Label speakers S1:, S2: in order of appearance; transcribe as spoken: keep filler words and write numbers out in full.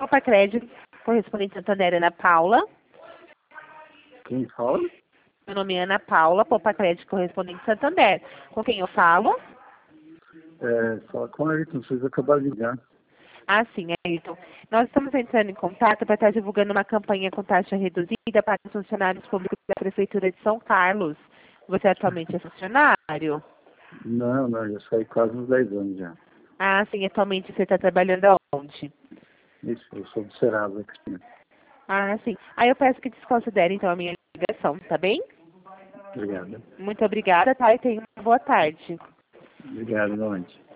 S1: Poupa Crédito, correspondente Santander, Ana Paula.
S2: Quem fala?
S1: Meu nome é Ana Paula, Poupa Crédito, correspondente Santander. Com quem eu falo?
S2: É, fala com a Ayrton, vocês acabaram de ligar.
S1: Ah, sim, Ayrton. Nós estamos entrando em contato para estar divulgando uma campanha com taxa reduzida para os funcionários públicos da Prefeitura de São Carlos. Você atualmente é funcionário?
S2: Não, não, já saí quase uns dez anos já.
S1: Ah, sim, atualmente você está trabalhando aonde?
S2: Isso, eu sou do Serasa aqui.
S1: Ah, sim. Aí eu peço que desconsidere, então, a minha ligação, tá bem?
S2: Obrigado.
S1: Muito obrigada, tá? E tenha uma boa tarde.
S2: Obrigado, novamente.